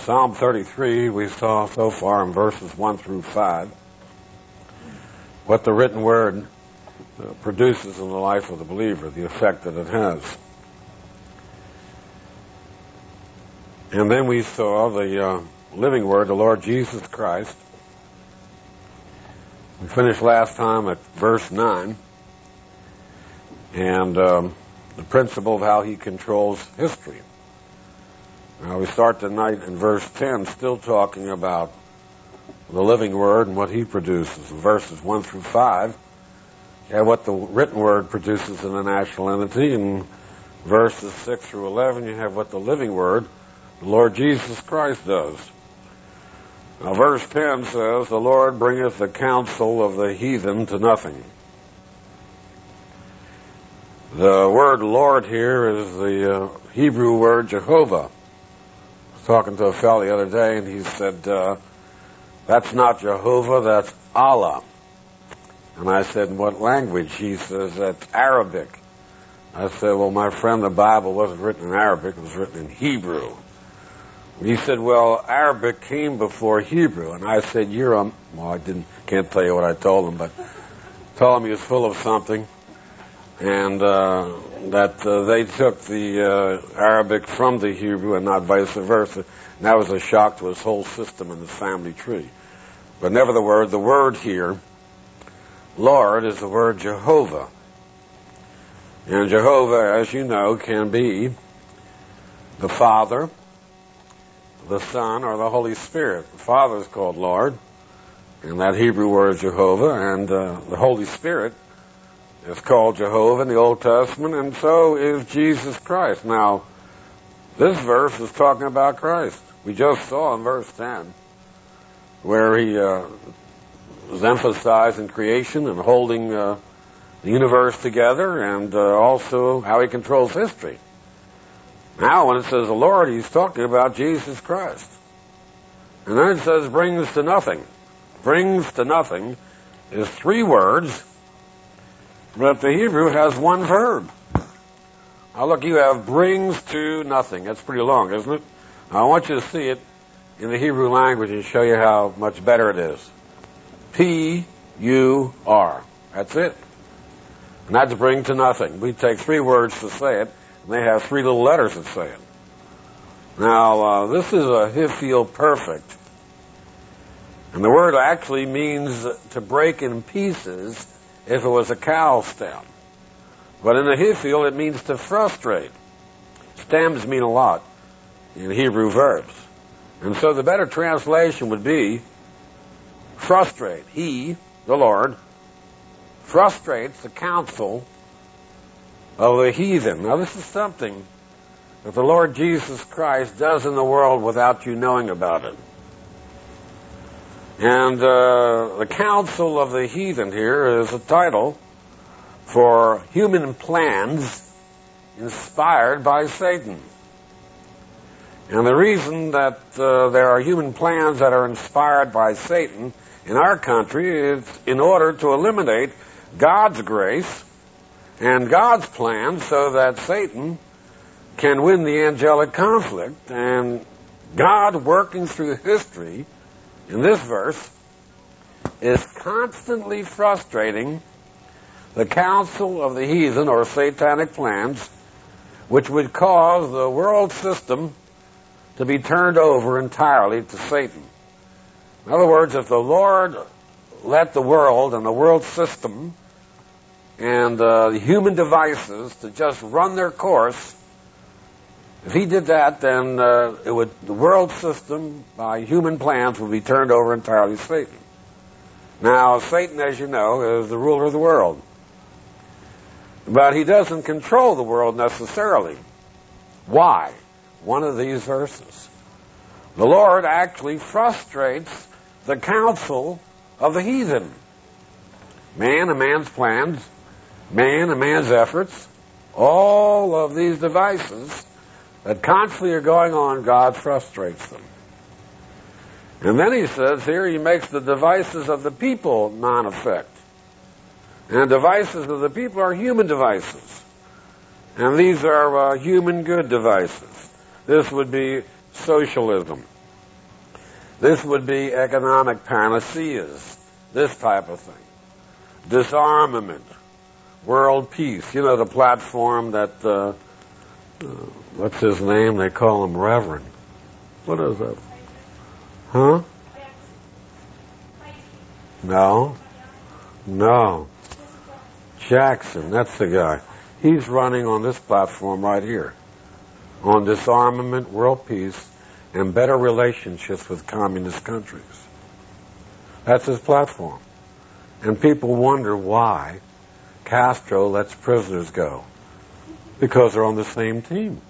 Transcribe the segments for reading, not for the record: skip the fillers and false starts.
Psalm 33, we saw so far in verses 1 through 5 what the written word produces in the life of the believer, the effect that it has. And then we saw the living word, the Lord Jesus Christ. We finished last time at verse 9, and the principle of how he controls history. Now we start tonight in verse 10, still talking about the living word and what he produces. In verses 1 through 5, you have what the written word produces in a national entity. In verses 6 through 11, you have what the living word, the Lord Jesus Christ, does. Now verse 10 says, the Lord bringeth the counsel of the heathen to nothing. The word Lord here is the Hebrew word Jehovah. I was talking to a fellow the other day, and he said, that's not Jehovah, that's Allah. And I said, in what language? He says, that's Arabic. I said, well, my friend, the Bible wasn't written in Arabic, it was written in Hebrew. He said, well, Arabic came before Hebrew. And I said, can't tell you what I told him, but told him he was full of something. And that they took the Arabic from the Hebrew and not vice versa. And that was a shock to his whole system in the family tree. But never the word here, Lord, is the word Jehovah. And Jehovah, as you know, can be the Father, the Son, or the Holy Spirit. The Father is called Lord, and that Hebrew word is Jehovah, and the Holy Spirit is called Jehovah in the Old Testament, and so is Jesus Christ. Now, this verse is talking about Christ. We just saw in verse 10 where he was emphasizing creation and holding the universe together, and also how he controls history. Now, when it says the Lord, he's talking about Jesus Christ. And then it says brings to nothing. Brings to nothing is three words, but the Hebrew has one verb. Now look, you have brings to nothing. That's pretty long, isn't it? Now, I want you to see it in the Hebrew language and show you how much better it is. P-U-R. That's it. And that's bring to nothing. We take three words to say it, and they have three little letters that say it. Now, this is a Hiphil perfect. And the word actually means to break in pieces if it was a cow stem. But in the Hiphil, it means to frustrate. Stems mean a lot in Hebrew verbs. And so the better translation would be frustrate. He, the Lord, frustrates the counsel of the heathen. Now this is something that the Lord Jesus Christ does in the world without you knowing about it. And the counsel of the heathen here is a title for human plans inspired by Satan. And the reason that there are human plans that are inspired by Satan in our country is in order to eliminate God's grace and God's plan so that Satan can win the angelic conflict. And God, working through history, in this verse, is constantly frustrating the counsel of the heathen or satanic plans, which would cause the world system to be turned over entirely to Satan. In other words, if the Lord let the world and the world system and the human devices to just run their course, if he did that, then the world system by human plans would be turned over entirely to Satan. Now, Satan, as you know, is the ruler of the world. But he doesn't control the world necessarily. Why? One of these verses. The Lord actually frustrates the counsel of the heathen. Man and man's plans, man and man's efforts, all of these devices that constantly are going on, God frustrates them. And then he says here, he makes the devices of the people non-effect. And devices of the people are human devices. And these are human good devices. This would be socialism. This would be economic panaceas, this type of thing. Disarmament, world peace. You know, the platform that, what's his name? They call him Reverend. What is that? Huh? No. Jackson, that's the guy. He's running on this platform right here. On disarmament, world peace, and better relationships with communist countries. That's his platform. And people wonder why Castro lets prisoners go. Because they're on the same team.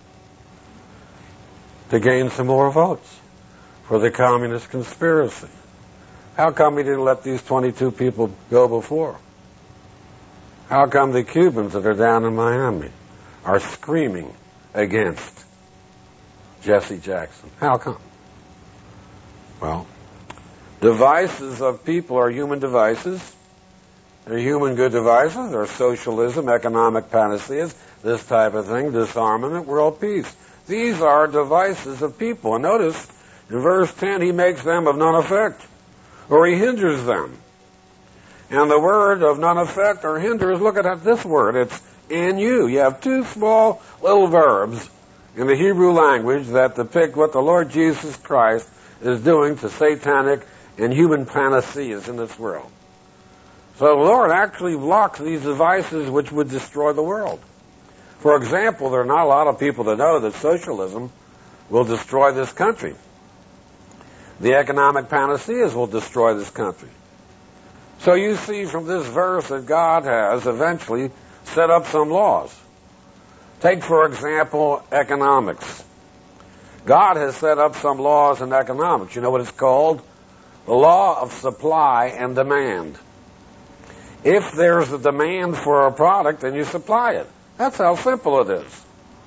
To gain some more votes for the communist conspiracy. How come he didn't let these 22 people go before? How come the Cubans that are down in Miami are screaming against Jesse Jackson? How come? Well, devices of people are human devices. They're human good devices. They're socialism, economic panaceas, this type of thing, disarmament, world peace. These are devices of people. And notice, in verse 10, he makes them of none effect, or he hinders them. And the word of none effect or hinders, look at this word, it's anu. You have two small little verbs in the Hebrew language that depict what the Lord Jesus Christ is doing to satanic and human panaceas in this world. So the Lord actually blocks these devices which would destroy the world. For example, there are not a lot of people that know that socialism will destroy this country. The economic panaceas will destroy this country. So you see from this verse that God has eventually set up some laws. Take, for example, economics. God has set up some laws in economics. You know what it's called? The law of supply and demand. If there's a demand for a product, then you supply it. That's how simple it is.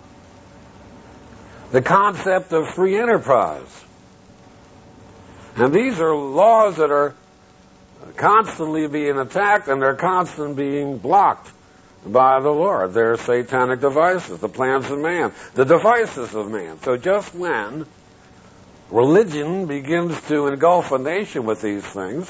The concept of free enterprise. And these are laws that are constantly being attacked, and they're constantly being blocked by the Lord. They're satanic devices, the plans of man, the devices of man. So just when religion begins to engulf a nation with these things,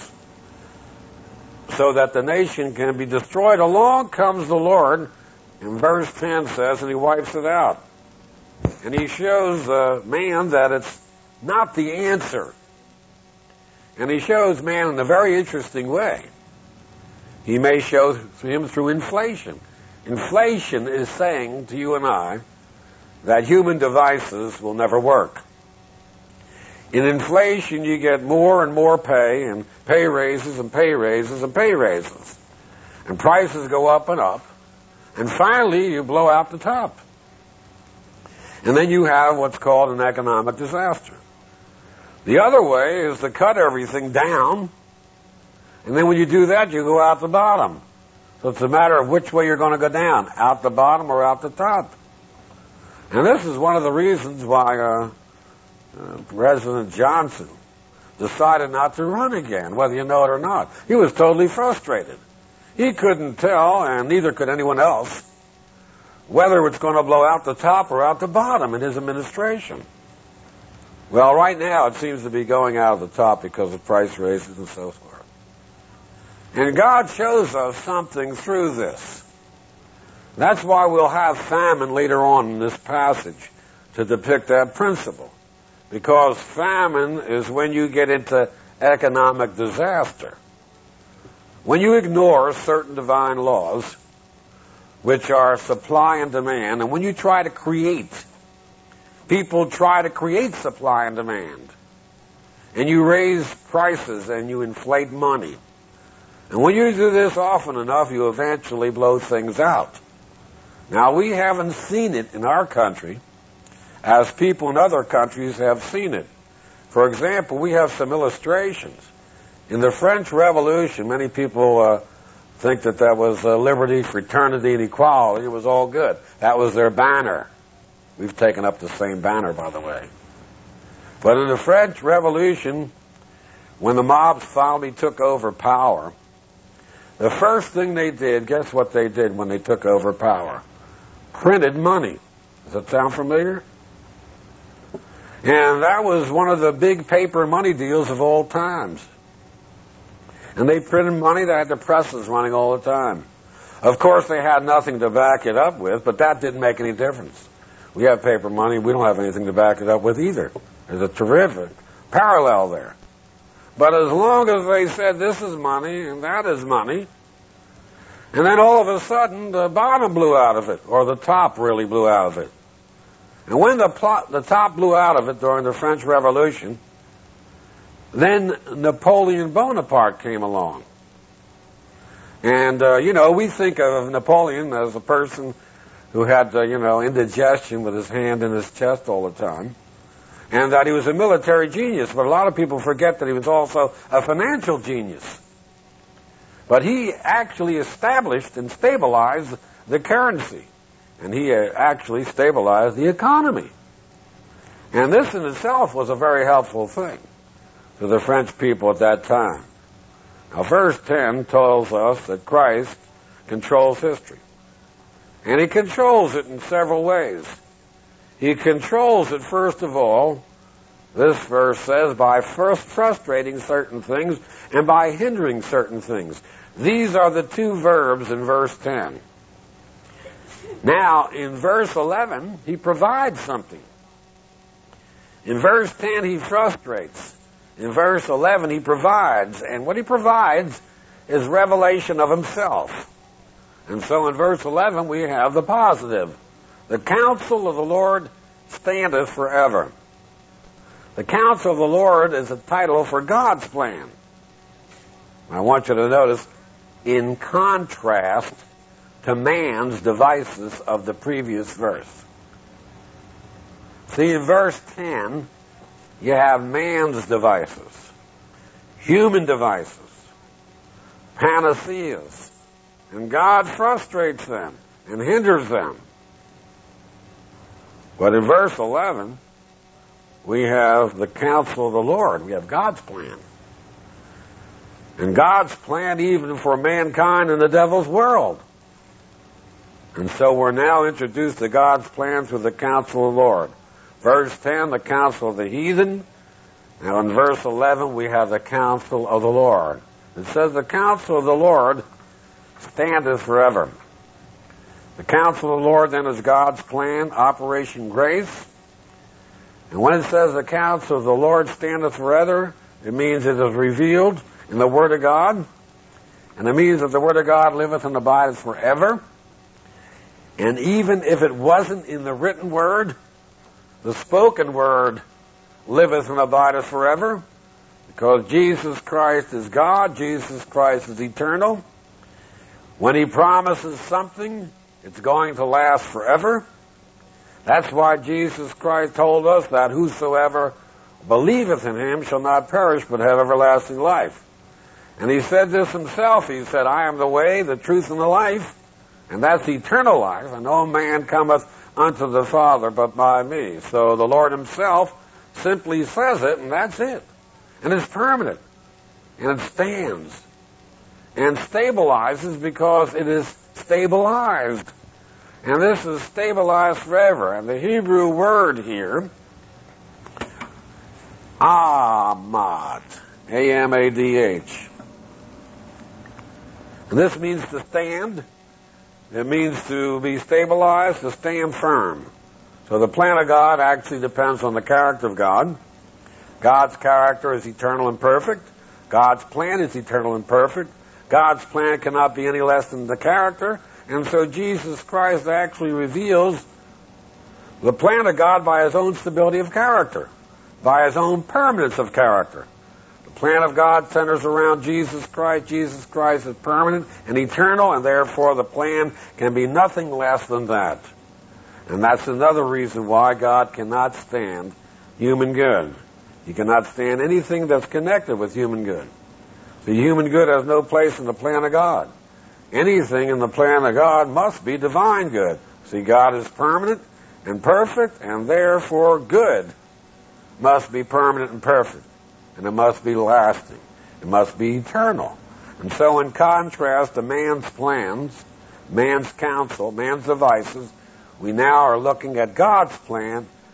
so that the nation can be destroyed, along comes the Lord, and verse 10 says, and he wipes it out. And he shows man that it's not the answer. And he shows man in a very interesting way. He may show him through inflation. Inflation is saying to you and I that human devices will never work. In inflation, you get more and more pay, and pay raises and pay raises and pay raises. And prices go up and up. And finally, you blow out the top. And then you have what's called an economic disaster. The other way is to cut everything down, and then when you do that, you go out the bottom. So it's a matter of which way you're going to go down, out the bottom or out the top. And this is one of the reasons why President Johnson decided not to run again, whether you know it or not. He was totally frustrated. He couldn't tell, and neither could anyone else, whether it's going to blow out the top or out the bottom in his administration. Well, right now it seems to be going out of the top because of price raises and so forth. And God shows us something through this. That's why we'll have famine later on in this passage to depict that principle. Because famine is when you get into economic disaster. When you ignore certain divine laws, which are supply and demand, and when you try to create, people try to create supply and demand, and you raise prices and you inflate money. And when you do this often enough, you eventually blow things out. Now, we haven't seen it in our country as people in other countries have seen it. For example, we have some illustrations. In the French Revolution, many people think that was liberty, fraternity, and equality. It was all good. That was their banner. We've taken up the same banner, by the way. But in the French Revolution, when the mobs finally took over power, the first thing they did, guess what they did when they took over power? Printed money. Does that sound familiar? And that was one of the big paper money deals of all times. And they printed money. They had the presses running all the time. Of course, they had nothing to back it up with, but that didn't make any difference. We have paper money. We don't have anything to back it up with either. There's a terrific parallel there. But as long as they said this is money and that is money, and then all of a sudden the bottom blew out of it, or the top really blew out of it. And when the top blew out of it during the French Revolution, then Napoleon Bonaparte came along. And, we think of Napoleon as a person who had, indigestion with his hand in his chest all the time, and that he was a military genius. But a lot of people forget that he was also a financial genius. But he actually established and stabilized the currency, and he actually stabilized the economy. And this in itself was a very helpful thing to the French people at that time. Now, verse 10 tells us that Christ controls history. And he controls it in several ways. He controls it, first of all, this verse says, by first frustrating certain things and by hindering certain things. These are the two verbs in verse 10. Now, in verse 11, he provides something. In verse 10, he frustrates. In verse 11, he provides. And what he provides is revelation of himself. And so in verse 11, we have the positive. The counsel of the Lord standeth forever. The counsel of the Lord is a title for God's plan. I want you to notice, in contrast to man's devices of the previous verse. See, in verse 10, you have man's devices, human devices, panaceas, and God frustrates them and hinders them. But in verse 11, we have the counsel of the Lord. We have God's plan. And God's plan even for mankind in the devil's world. And so we're now introduced to God's plan through the counsel of the Lord. Verse 10, the counsel of the heathen. Now in verse 11, we have the counsel of the Lord. It says, the counsel of the Lord standeth forever. The counsel of the Lord then is God's plan, Operation Grace. And when it says the counsel of the Lord standeth forever, it means it is revealed in the Word of God. And it means that the Word of God liveth and abideth forever. And even if it wasn't in the written Word, the spoken Word liveth and abideth forever. Because Jesus Christ is God, Jesus Christ is eternal. When He promises something, it's going to last forever. That's why Jesus Christ told us that whosoever believeth in Him shall not perish but have everlasting life. And He said this Himself. He said, I am the way, the truth, and the life. And that's eternal life. And no man cometh unto the Father but by me. So the Lord Himself simply says it, and that's it. And it's permanent. And it stands. And stabilizes because it is stabilized. And this is stabilized forever. And the Hebrew word here, Amad, A-M-A-D-H. And this means to stand. It means to be stabilized, to stand firm. So the plan of God actually depends on the character of God. God's character is eternal and perfect. God's plan is eternal and perfect. God's plan cannot be any less than the character. And so Jesus Christ actually reveals the plan of God by His own stability of character, by His own permanence of character. The plan of God centers around Jesus Christ. Jesus Christ is permanent and eternal, and therefore the plan can be nothing less than that. And that's another reason why God cannot stand human good. He cannot stand anything that's connected with human good. The human good has no place in the plan of God. Anything in the plan of God must be divine good. See, God is permanent and perfect, and therefore good must be permanent and perfect. And it must be lasting. It must be eternal. And so in contrast to man's plans, man's counsel, man's devices, we now are looking at God's plan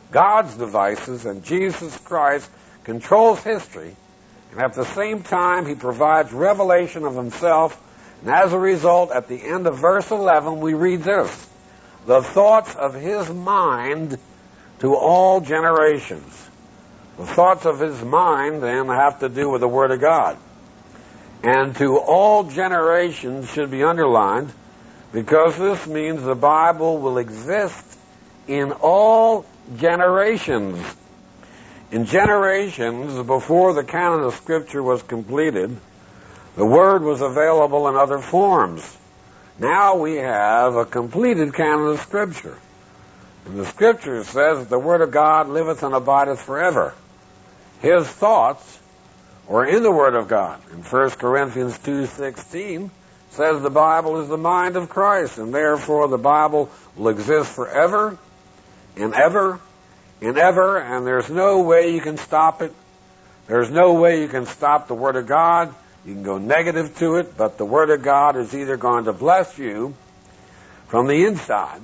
God's devices, and Jesus Christ controls history, and at the same time he provides revelation of himself. And as a result, at the end of verse 11, we read this: the thoughts of his mind to all generations. The thoughts of his mind then have to do with the Word of God. And to all generations should be underlined, because this means the Bible will exist in all generations. In generations before the canon of Scripture was completed, the Word was available in other forms. Now we have a completed canon of Scripture. And the Scripture says that the Word of God liveth and abideth forever. His thoughts are in the Word of God. In 1 Corinthians 2:16 says the Bible is the mind of Christ, and therefore the Bible will exist forever and ever and ever, and there's no way you can stop it. There's no way you can stop the Word of God. You can go negative to it, but the Word of God is either going to bless you from the inside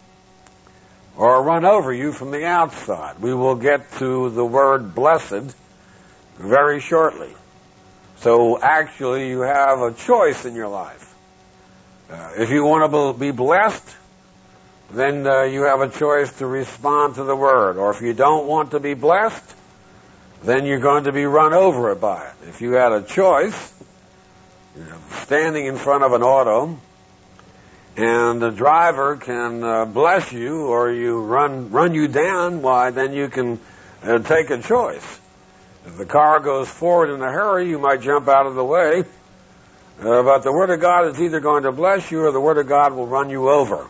or run over you from the outside. We will get to the word blessed very shortly. So actually you have a choice in your life. If you want to be blessed, then you have a choice to respond to the Word. Or if you don't want to be blessed, then you're going to be run over by it. If you had a choice, standing in front of an auto, and the driver can bless you or you run you down, why, then you can take a choice. If the car goes forward in a hurry, you might jump out of the way. But the Word of God is either going to bless you or the Word of God will run you over.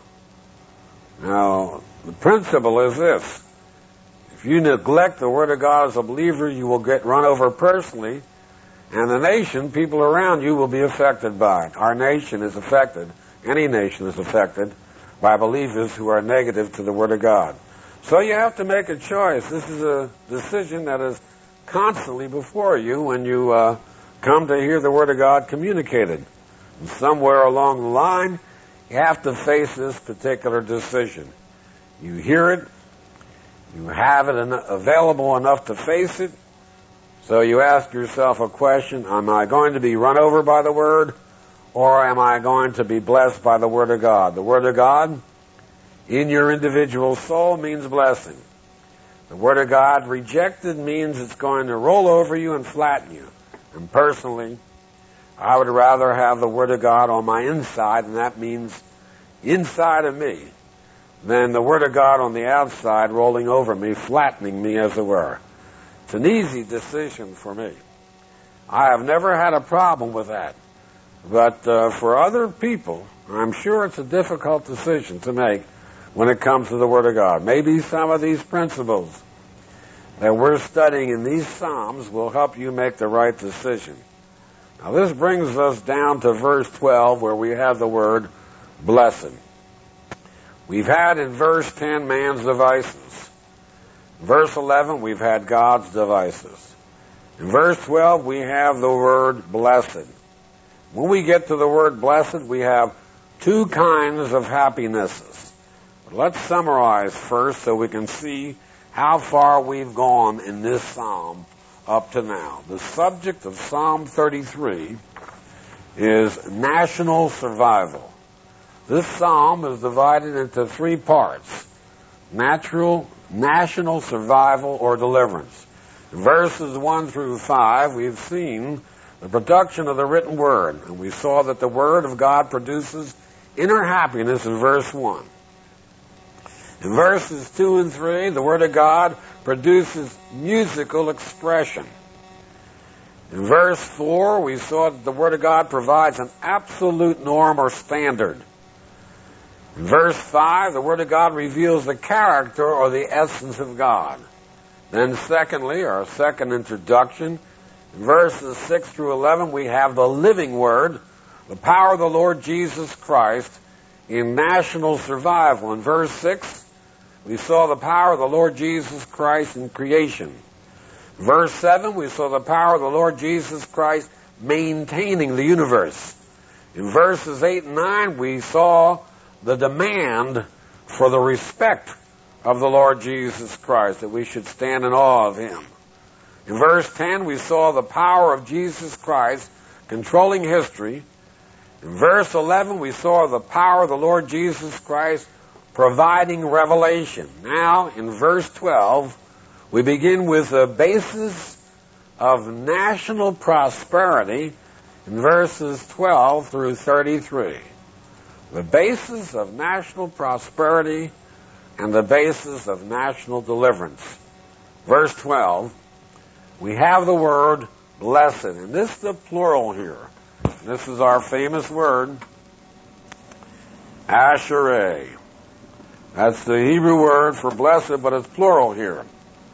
Now, the principle is this. If you neglect the Word of God as a believer, you will get run over personally, and the nation, people around you, will be affected by it. Our nation is affected. Any nation is affected by believers who are negative to the Word of God. So you have to make a choice. This is a decision that is constantly before you when you come to hear the Word of God communicated. And somewhere along the line, you have to face this particular decision. You hear it, you have it available enough to face it, so you ask yourself a question: am I going to be run over by the Word, or am I going to be blessed by the Word of God? The Word of God in your individual soul means blessing. The Word of God rejected means it's going to roll over you and flatten you. And personally, I would rather have the Word of God on my inside, and that means inside of me, than the Word of God on the outside rolling over me, flattening me, as it were. It's an easy decision for me. I have never had a problem with that. But for other people, I'm sure it's a difficult decision to make when it comes to the Word of God. Maybe some of these principles that we're studying in these Psalms will help you make the right decision. Now this brings us down to verse 12, where we have the word blessed. We've had in verse 10 man's devices. In verse 11 we've had God's devices. In verse 12 we have the word blessed. When we get to the word blessed, we have two kinds of happinesses. But let's summarize first so we can see how far we've gone in this psalm up to now. The subject of Psalm 33 is national survival. This psalm is divided into three parts: national survival or deliverance. In verses 1 through 5, we've seen the production of the written word, and we saw that the Word of God produces inner happiness in verse 1. In verses 2 and 3, the Word of God produces musical expression. In verse 4, we saw that the Word of God provides an absolute norm or standard. In verse 5, the Word of God reveals the character or the essence of God. Then secondly, our second introduction, in verses 6 through 11, we have the living Word, the power of the Lord Jesus Christ in national survival. In verse 6, we saw the power of the Lord Jesus Christ in creation. Verse 7, we saw the power of the Lord Jesus Christ maintaining the universe. In verses 8 and 9, we saw the demand for the respect of the Lord Jesus Christ, that we should stand in awe of him. In verse 10, we saw the power of Jesus Christ controlling history. In verse 11, we saw the power of the Lord Jesus Christ providing revelation. Now, in verse 12, we begin with the basis of national prosperity in verses 12 through 33. The basis of national prosperity and the basis of national deliverance. Verse 12, we have the word blessed, and this is the plural here. This is our famous word, asherah. That's the Hebrew word for blessed, but it's plural here.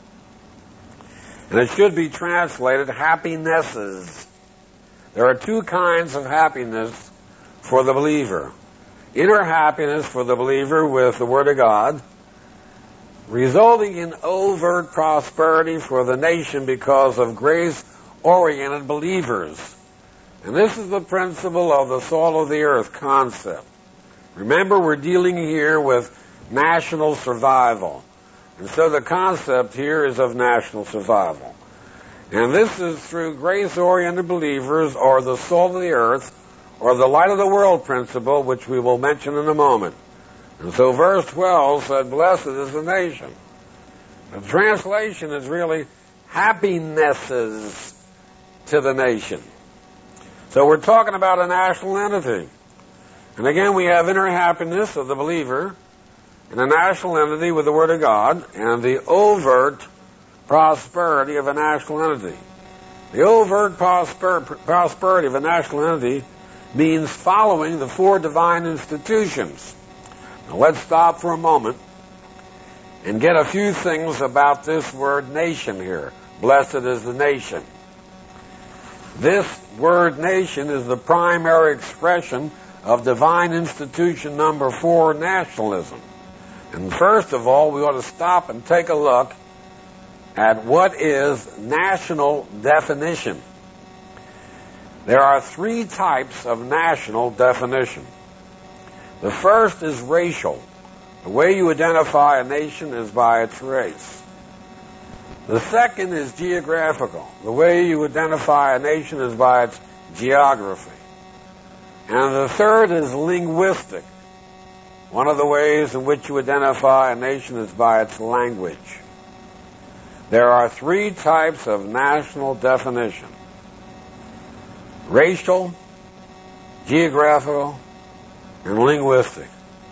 And it should be translated happinesses. There are two kinds of happiness for the believer. Inner happiness for the believer with the Word of God, resulting in overt prosperity for the nation because of grace-oriented believers. And this is the principle of the salt of the earth concept. Remember, we're dealing here with national survival. And so the concept here is of national survival. And this is through grace-oriented believers, or the salt of the earth, or the light of the world principle, which we will mention in a moment. And so verse 12 said, blessed is the nation. The translation is really happinesses to the nation. So we're talking about a national entity. And again, we have inner happiness of the believer, and a national entity with the Word of God, and the overt prosperity of a national entity. The overt prosperity of a national entity means following the four divine institutions. Now let's stop for a moment and get a few things about this word nation here. Blessed is the nation. This word nation is the primary expression of divine institution number 4, nationalism. And first of all, we ought to stop and take a look at what is national definition. There are 3 types of national definition. The first is racial. The way you identify a nation is by its race. The second is geographical. The way you identify a nation is by its geography. And the third is linguistic. One of the ways in which you identify a nation is by its language. There are 3 types of national definition: racial, geographical, and linguistic.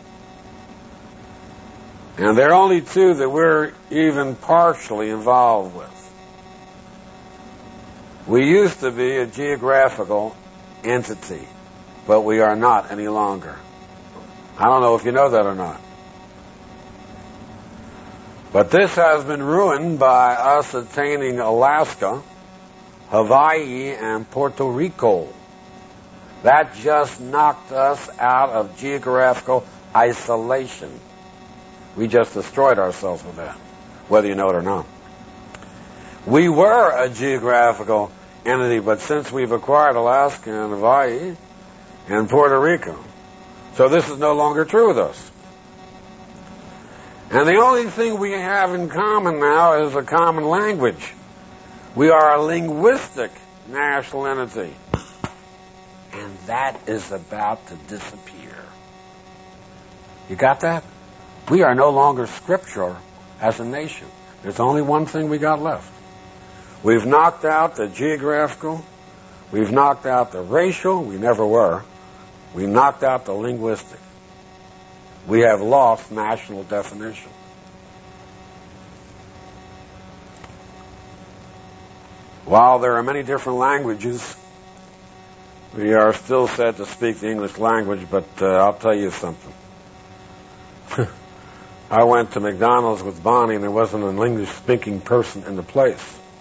And there are only 2 that we're even partially involved with. We used to be a geographical entity, but we are not any longer. I don't know if you know that or not. But this has been ruined by us attaining Alaska, Hawaii, and Puerto Rico. That just knocked us out of geographical isolation. We just destroyed ourselves with that, whether you know it or not. We were a geographical entity, but since we've acquired Alaska and Hawaii and Puerto Rico, so this is no longer true with us. And the only thing we have in common now is a common language. We are a linguistic national entity. And that is about to disappear. You got that? We are no longer scriptural as a nation. There's only one thing we got left. We've knocked out the geographical. We've knocked out the racial. We never were. We knocked out the linguistic. We have lost national definition. While there are many different languages, we are still said to speak the English language, but I'll tell you something. I went to McDonald's with Bonnie and there wasn't an English-speaking person in the place.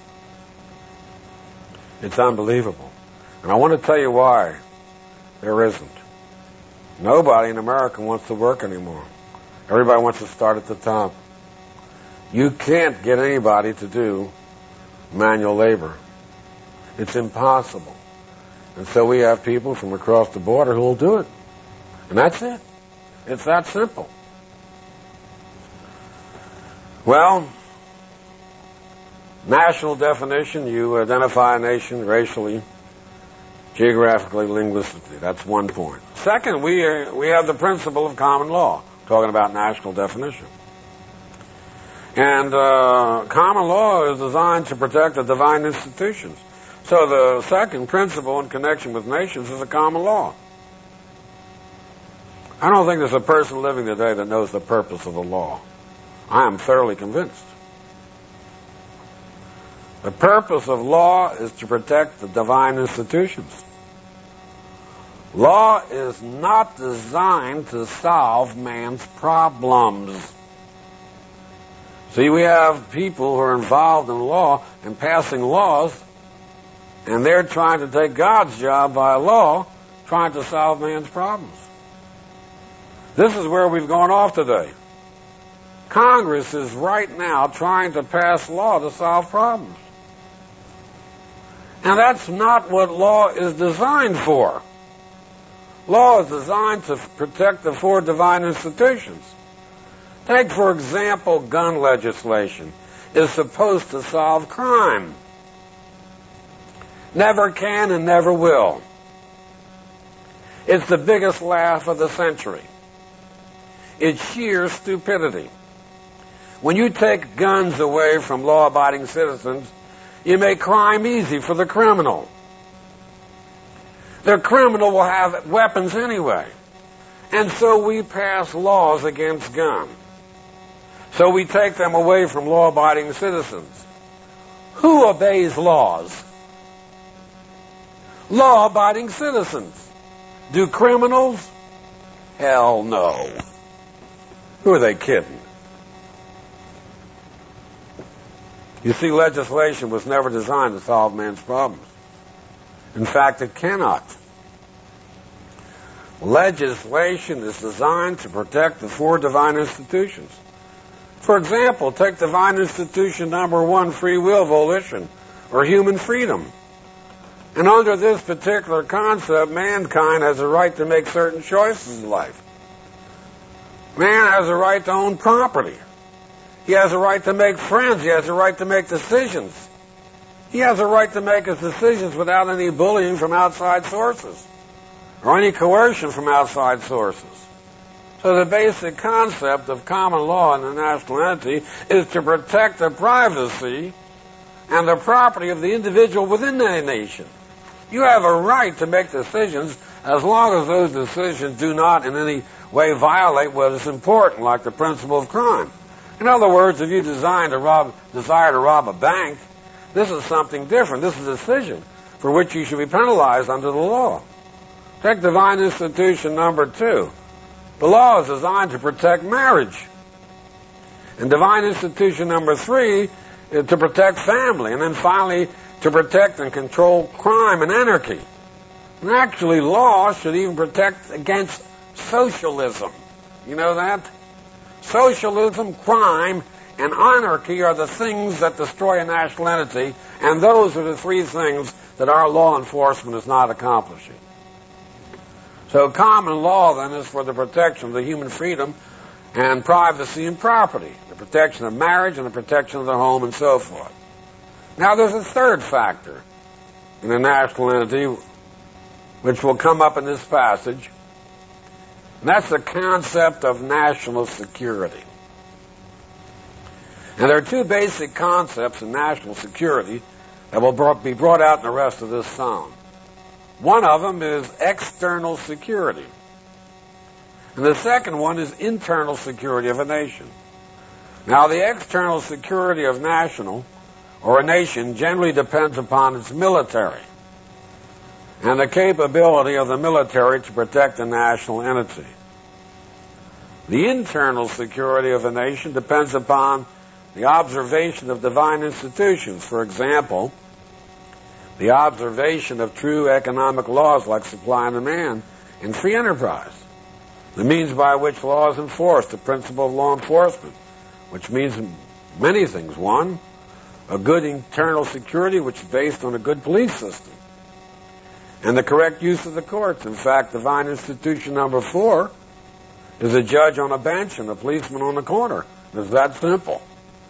It's unbelievable. And I want to tell you why there isn't. Nobody in America wants to work anymore. Everybody wants to start at the top. You can't get anybody to do manual labor. It's impossible. And so we have people from across the border who will do it. And that's it. It's that simple. Well, national definition, you identify a nation racially, geographically, linguistically. That's one point. Second, we have the principle of common law, talking about national definition. And common law is designed to protect the divine institutions. So the second principle in connection with nations is a common law. I don't think there's a person living today that knows the purpose of the law. I am thoroughly convinced. The purpose of law is to protect the divine institutions. Law is not designed to solve man's problems. See, we have people who are involved in law and passing laws, and they're trying to take God's job by law, trying to solve man's problems. This is where we've gone off today. Congress is right now trying to pass law to solve problems. And that's not what law is designed for. Law is designed to protect the four divine institutions. Take, for example, gun legislation is supposed to solve crime. Never can and never will. It's the biggest laugh of the century. It's sheer stupidity. When you take guns away from law-abiding citizens, you make crime easy for the criminal. The criminal will have weapons anyway. And so we pass laws against guns. So we take them away from law-abiding citizens. Who obeys laws? Law-abiding citizens. Do criminals? Hell no. Who are they kidding? You see, legislation was never designed to solve man's problems. In fact, it cannot. Legislation is designed to protect the four divine institutions. For example, take divine institution number 1, free will, volition, or human freedom. And under this particular concept, mankind has a right to make certain choices in life. Man has a right to own property. He has a right to make friends. He has a right to make decisions. He has a right to make his decisions without any bullying from outside sources or any coercion from outside sources. So the basic concept of common law in the national entity is to protect the privacy and the property of the individual within the nation. You have a right to make decisions as long as those decisions do not in any way violate what is important, like the principle of crime. In other words, if you desire to rob a bank, this is something different. This is a decision for which you should be penalized under the law. Take divine institution number 2. The law is designed to protect marriage. And divine institution number 3 is to protect family. And then finally, to protect and control crime and anarchy. And actually, law should even protect against socialism. You know that? Socialism, crime, and anarchy are the things that destroy a national entity, and those are the 3 things that our law enforcement is not accomplishing. So common law, then, is for the protection of the human freedom and privacy and property, the protection of marriage and the protection of the home and so forth. Now, there's a third factor in a national entity which will come up in this passage, and that's the concept of national security. And there are 2 basic concepts in national security that will be brought out in the rest of this psalm. One of them is external security. And the second one is internal security of a nation. Now, the external security of a nation generally depends upon its military and the capability of the military to protect a national entity. The internal security of a nation depends upon the observation of divine institutions. For example, the observation of true economic laws like supply and demand and free enterprise. The means by which law is enforced, the principle of law enforcement, which means many things. 1, a good internal security which is based on a good police system. And the correct use of the courts. In fact, divine institution number 4 is a judge on a bench and a policeman on the corner. It's that simple.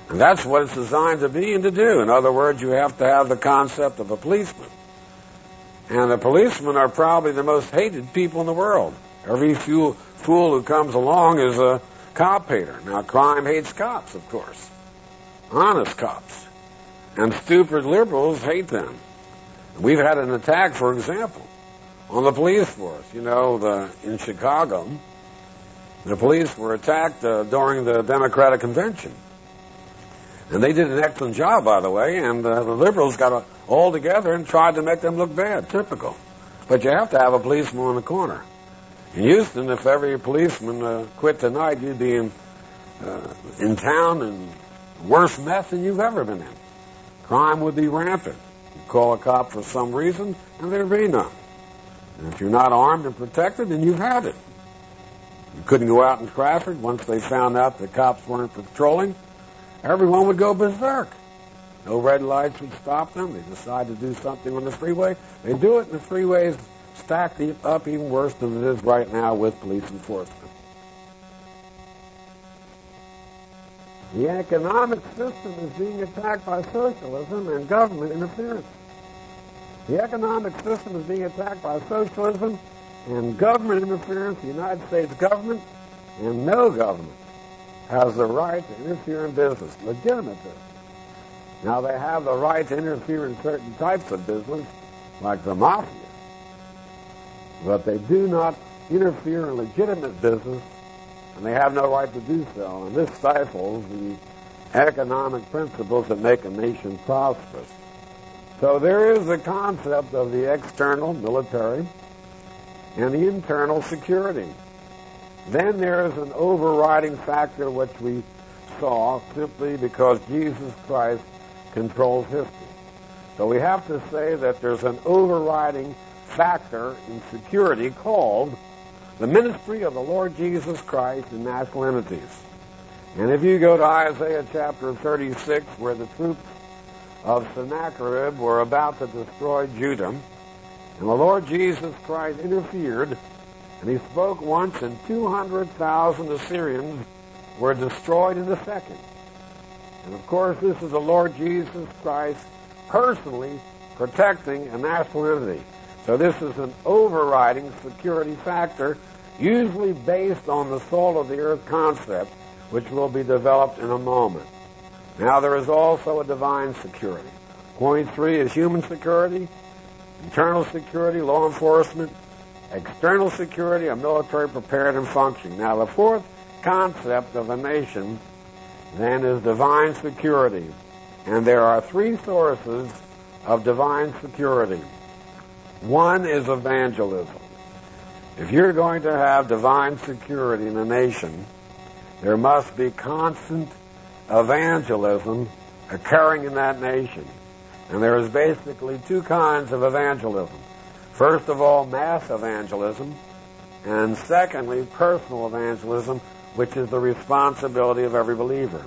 And that's what it's designed to be and to do. In other words, you have to have the concept of a policeman. And the policemen are probably the most hated people in the world. Every fool who comes along is a cop hater. Now, crime hates cops, of course. Honest cops. And stupid liberals hate them. We've had an attack, for example, on the police force. You know, in Chicago, the police were attacked during the Democratic Convention. And they did an excellent job, by the way, and the liberals got all together and tried to make them look bad. Typical. But you have to have a policeman on the corner. In Houston, if every policeman quit tonight, you'd be in town in worse mess than you've ever been in. Crime would be rampant. You'd call a cop for some reason, and there'd be none. And if you're not armed and protected, then you've had it. You couldn't go out in traffic. Once they found out the cops weren't patrolling, everyone would go berserk. No red lights would stop them. They decide to do something on the freeway. They do it, and the freeways stacked up even worse than it is right now with police enforcement. The economic system is being attacked by socialism and government interference. The economic system is being attacked by socialism and government interference. The United States government and no government has the right to interfere in business, legitimate business. Now, they have the right to interfere in certain types of business, like the mafia, but they do not interfere in legitimate business, and they have no right to do so. And this stifles the economic principles that make a nation prosperous. So there is the concept of the external military and the internal security. Then there is an overriding factor which we saw simply because Jesus Christ controls history. So we have to say that there's an overriding factor in security called the ministry of the Lord Jesus Christ in national entities. And if you go to Isaiah chapter 36, where the troops of Sennacherib were about to destroy Judah, and the Lord Jesus Christ interfered, and he spoke once, and 200,000 Assyrians were destroyed in a second. And of course, this is the Lord Jesus Christ personally protecting a national entity. So this is an overriding security factor, usually based on the soul of the earth concept, which will be developed in a moment. Now, there is also a divine security. Point 3 is human security, internal security, law enforcement, external security, a military prepared and functioning. Now, the fourth concept of a nation, then, is divine security. And there are three sources of divine security. One is evangelism. If you're going to have divine security in a nation, there must be constant evangelism occurring in that nation. And there is basically two kinds of evangelism. First of all, mass evangelism, and secondly, personal evangelism, which is the responsibility of every believer.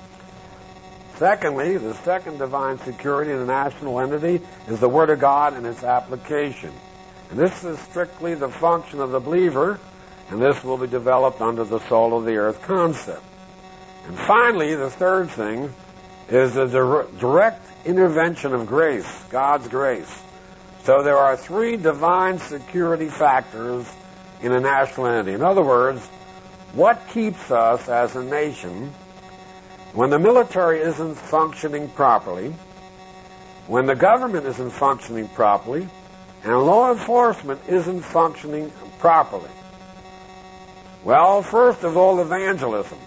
Secondly, the second divine security in a national entity is the Word of God and its application. And this is strictly the function of the believer, and this will be developed under the soul of the earth concept. And finally, the third thing is the direct intervention of grace, God's grace. So there are three divine security factors in a national entity. In other words, what keeps us as a nation when the military isn't functioning properly, when the government isn't functioning properly, and law enforcement isn't functioning properly? Well, first of all, evangelism.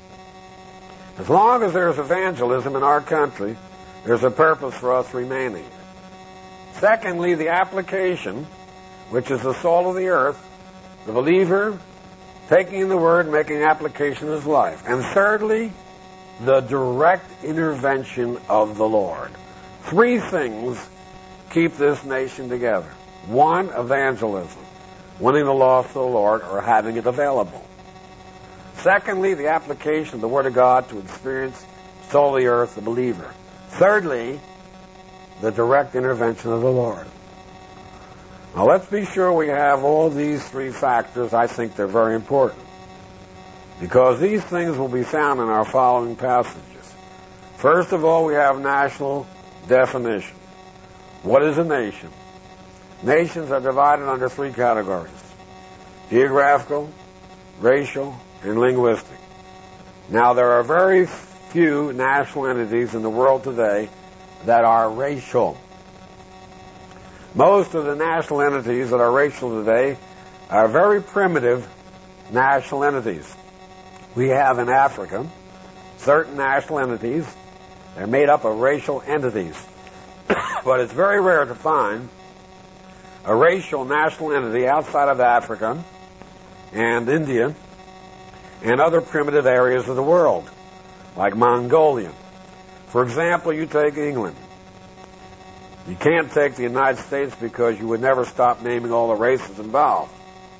As long as there's evangelism in our country, there's a purpose for us remaining. Secondly, the application, which is the soul of the earth, the believer taking in the Word, making application of his life. And thirdly, the direct intervention of the Lord. Three things keep this nation together. One, evangelism, winning the lost to the Lord or having it available. Secondly, the application of the Word of God to experience soul of the earth, the believer. Thirdly, the direct intervention of the Lord. Now, let's be sure we have all these three factors. I think they're very important, because these things will be found in our following passages. First of all, we have national definition. What is a nation? Nations are divided under three categories: geographical, racial, and linguistic. Now, there are very few national entities in the world today that are racial. Most of the national entities that are racial today are very primitive national entities. We have in Africa certain national entities. They're made up of racial entities. But it's very rare to find a racial national entity outside of Africa and India and other primitive areas of the world, like Mongolia. For example, you take England. You can't take the United States because you would never stop naming all the races involved.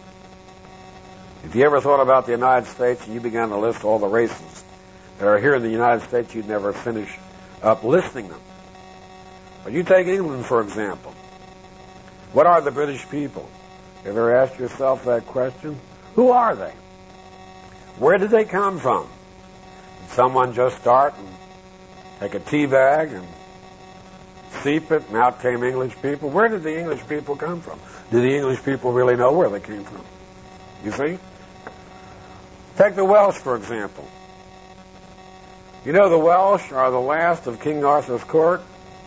If you ever thought about the United States and you began to list all the races that are here in the United States, you'd never finish up listing them. But you take England, for example. What are the British people? Ever asked yourself that question? Who are they? Where did they come from? Did someone just start and take a tea bag and seep it, and out came English people? Where did the English people come from? Do the English people really know where they came from? You see? Take the Welsh, for example. You know, the Welsh are the last of King Arthur's court.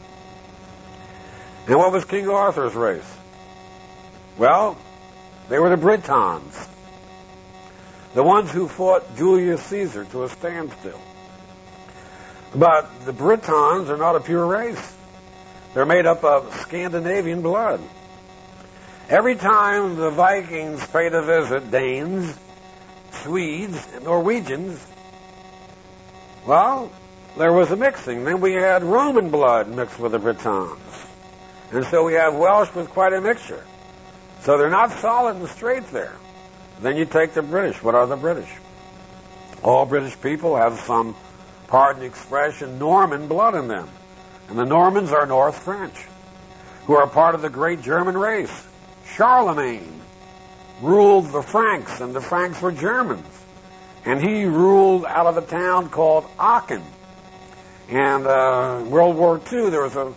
And what was King Arthur's race? Well, they were the Britons, the ones who fought Julius Caesar to a standstill. But the Britons are not a pure race. They're made up of Scandinavian blood. Every time the Vikings paid a visit, Danes, Swedes, and Norwegians, well, there was a mixing. Then we had Roman blood mixed with the Britons. And so we have Welsh with quite a mixture. So they're not solid and straight there. Then you take the British. What are the British? All British people have some, pardon the expression, Norman blood in them. And the Normans are North French, who are part of the great German race. Charlemagne ruled the Franks, and the Franks were Germans. And he ruled out of a town called Aachen. And World War II, there was a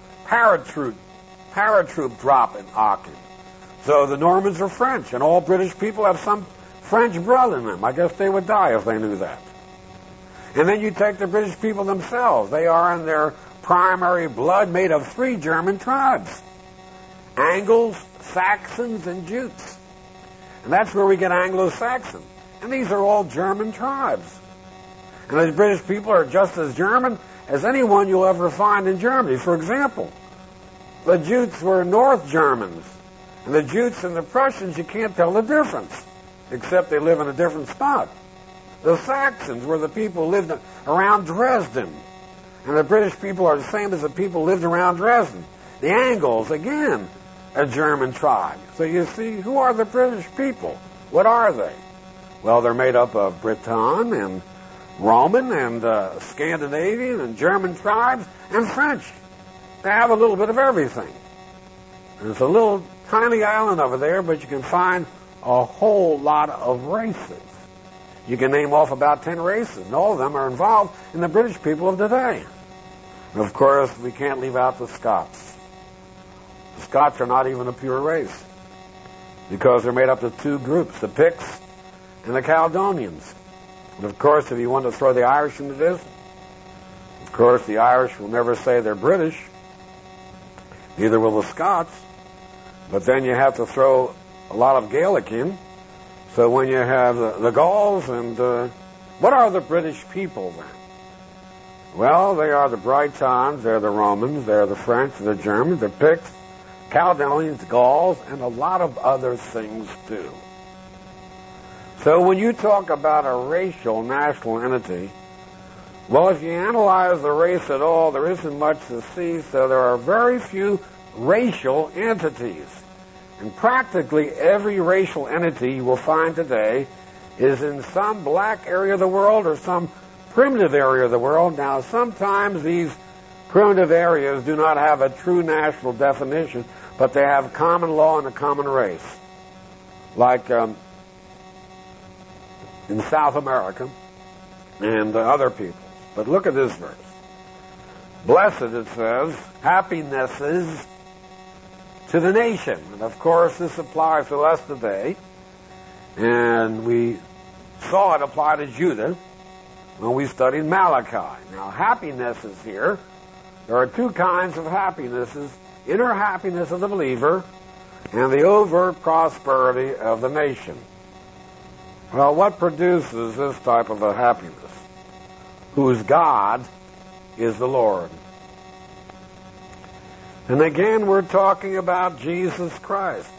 paratroop drop in Aachen. So the Normans are French, and all British people have some French blood in them. I guess they would die if they knew that. And then you take the British people themselves. They are in their primary blood made of three German tribes: Angles, Saxons, and Jutes. And that's where we get Anglo-Saxon. And these are all German tribes. And the British people are just as German as anyone you'll ever find in Germany. For example, the Jutes were North Germans. And the Jutes and the Prussians, you can't tell the difference, except they live in a different spot. The Saxons were the people who lived around Dresden. And the British people are the same as the people who lived around Dresden. The Angles, again, a German tribe. So you see, who are the British people? What are they? Well, they're made up of Breton and Roman and Scandinavian and German tribes and French. They have a little bit of everything. There's a little tiny island over there, but you can find a whole lot of races. You can name off about 10 races, and all of them are involved in the British people of today. And of course, we can't leave out the Scots. The Scots are not even a pure race, because they're made up of two groups, the Picts and the Caledonians. And of course, if you want to throw the Irish into this, of course, the Irish will never say they're British. Neither will the Scots. But then you have to throw a lot of Gaelic in. So when you have the Gauls and... what are the British people then? Well, they are the Britons, they're the Romans, they're the French, the Germans, the Picts, Caledonians, Gauls, and a lot of other things too. So when you talk about a racial national entity, well, if you analyze the race at all, there isn't much to see, so there are very few racial entities. And practically every racial entity you will find today is in some black area of the world or some primitive area of the world. Now, sometimes these primitive areas do not have a true national definition, but they have common law and a common race. Like in South America and other people. But look at this verse. Blessed, it says, happinesses to the nation. And of course, this applies to us today. And we saw it apply to Judah when we studied Malachi. Now, happinesses here, there are two kinds of happinesses: inner happiness of the believer and the overt prosperity of the nation. Well, what produces this type of a happiness? Whose God is the Lord. And again, we're talking about Jesus Christ.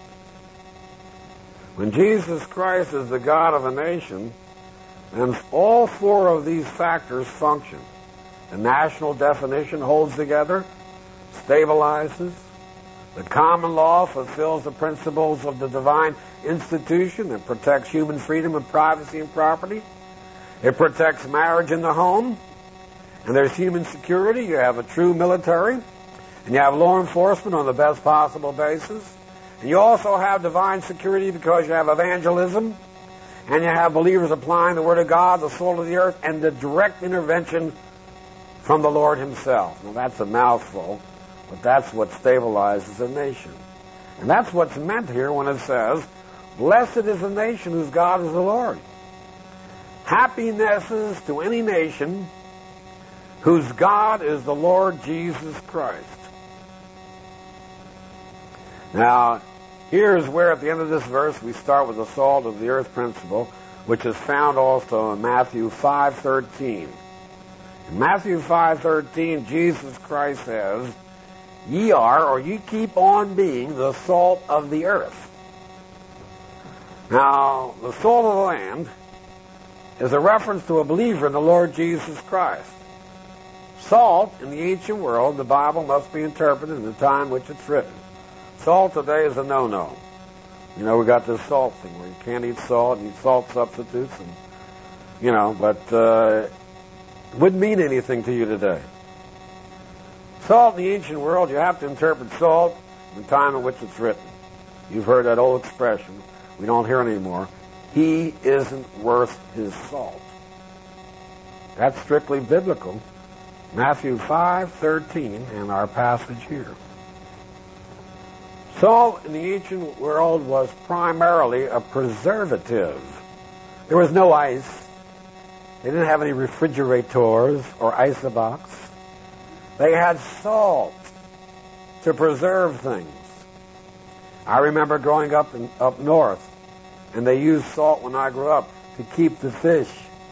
When Jesus Christ is the God of a nation, then all four of these factors function. The national definition holds together, stabilizes. The common law fulfills the principles of the divine institution and protects human freedom and privacy and property. It protects marriage in the home. And there's human security. You have a true military. And you have law enforcement on the best possible basis. And you also have divine security because you have evangelism. And you have believers applying the Word of God, the salt of the earth, and the direct intervention from the Lord Himself. Now, that's a mouthful, but that's what stabilizes a nation. And that's what's meant here when it says, blessed is the nation whose God is the Lord. Happinesses to any nation whose God is the Lord Jesus Christ. Now, here's where at the end of this verse we start with the salt of the earth principle, which is found also in Matthew 5:13. In Matthew 5:13, Jesus Christ says, ye are, or ye keep on being, the salt of the earth. Now, the salt of the land is a reference to a believer in the Lord Jesus Christ. Salt, in the ancient world, the Bible must be interpreted in the time which it's written. Salt today is a no-no. You know, we got this salt thing where you can't eat salt, and eat salt substitutes, and, you know, but it wouldn't mean anything to you today. Salt in the ancient world, you have to interpret salt in the time in which it's written. You've heard that old expression. We don't hear it anymore. He isn't worth his salt. That's strictly biblical. Matthew 5:13 and our passage here. Salt in the ancient world was primarily a preservative. There was no ice. They didn't have any refrigerators or isobox. They had salt to preserve things. I remember growing up up north, and they used salt when I grew up to keep the fish.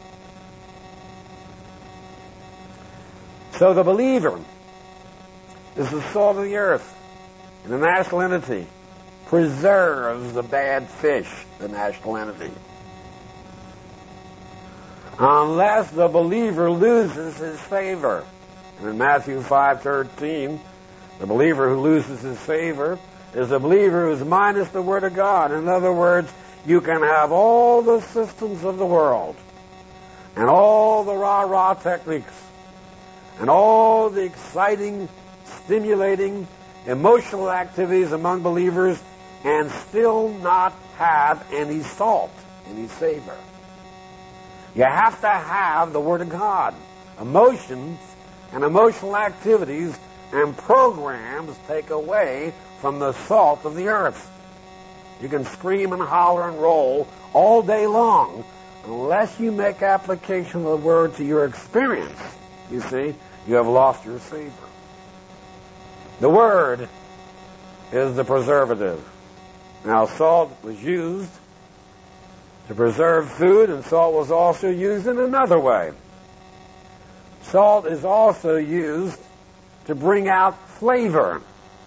So the believer is the salt of the earth, and the national entity preserves the bad fish, the national entity. Unless the believer loses his favor. And in Matthew 5:13, the believer who loses his favor is a believer who's minus the Word of God. In other words, you can have all the systems of the world and all the rah-rah techniques and all the exciting, stimulating, emotional activities among believers and still not have any salt, any savor. You have to have the Word of God. Emotions and emotional activities and programs take away from the salt of the earth. You can scream and holler and roll all day long unless you make application of the Word to your experience. You see, you have lost your savor. The Word is the preservative. Now, salt was used to preserve food, and salt was also used in another way. Salt is also used to bring out flavor.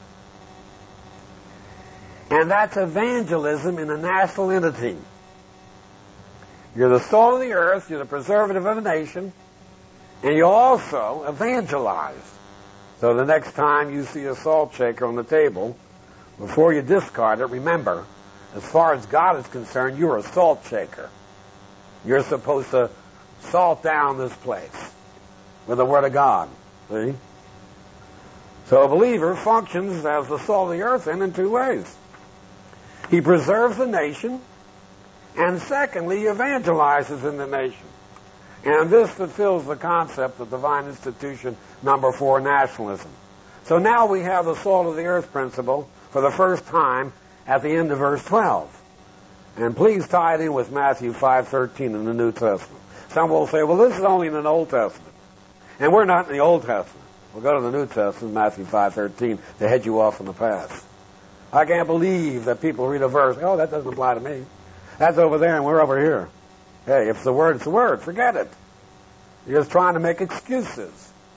And that's evangelism in a national entity. You're the salt of the earth, you're the preservative of a nation, and you also evangelize. So the next time you see a salt shaker on the table, before you discard it, remember, as far as God is concerned, you're a salt shaker. You're supposed to salt down this place with the Word of God. See? So a believer functions as the salt of the earth in two ways. He preserves the nation, and secondly, he evangelizes in the nation. And this fulfills the concept of divine institution number 4, nationalism. So now we have the salt of the earth principle for the first time at the end of verse 12. And please tie it in with Matthew 5:13 in the New Testament. Some will say, well, this is only in the Old Testament. And we're not in the Old Testament. We'll go to the New Testament, Matthew 5:13, to head you off in the past. I can't believe that people read a verse, oh, that doesn't apply to me. That's over there and we're over here. Hey, if it's the word, it's the word. Forget it. You're just trying to make excuses.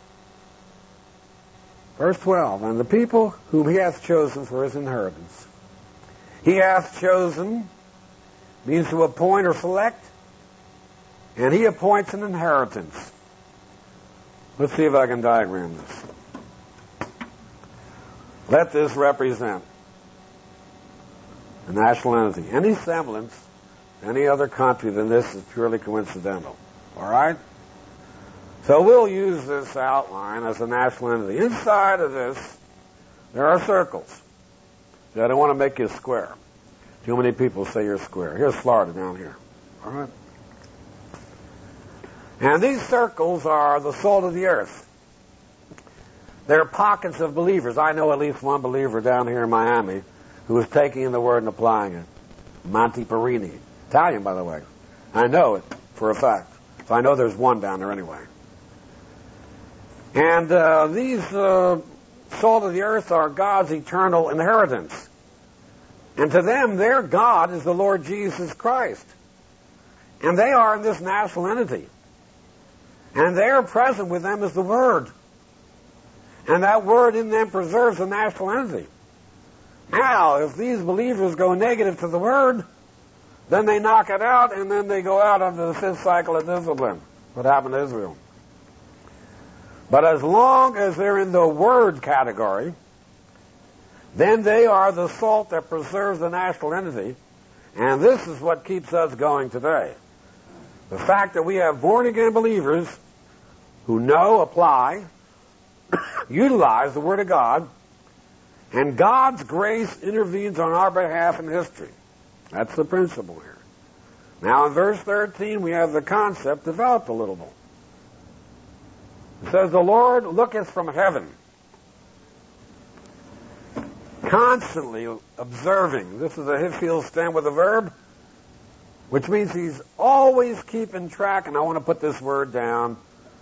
Verse 12, and the people whom he hath chosen for his inheritance. He hath chosen means to appoint or select, and he appoints an inheritance. Let's see if I can diagram this. Let this represent a national entity. Any semblance to any other country than this is purely coincidental. All right? So we'll use this outline as a national entity. Inside of this, there are circles. See, I don't want to make you a square. Too many people say you're square. Here's Florida down here. All right? And these circles are the salt of the earth. They're pockets of believers. I know at least one believer down here in Miami who is taking in the word and applying it. Monty Perini. Italian, by the way. I know it for a fact. So I know there's one down there anyway. And these salt of the earth are God's eternal inheritance. And to them, their God is the Lord Jesus Christ. And they are in this national entity. And there present with them is the Word. And that Word in them preserves the national entity. Now, if these believers go negative to the Word, then they knock it out, and then they go out under the 5th cycle of discipline. What happened to Israel? But as long as they're in the Word category, then they are the salt that preserves the national entity, and this is what keeps us going today. The fact that we have born-again believers who know, apply, utilize the Word of God, and God's grace intervenes on our behalf in history. That's the principle here. Now in verse 13 we have the concept developed a little bit. It says, the Lord looketh from heaven, constantly observing. This is a Hiphil stem with a verb, which means he's always keeping track, and I want to put this word down,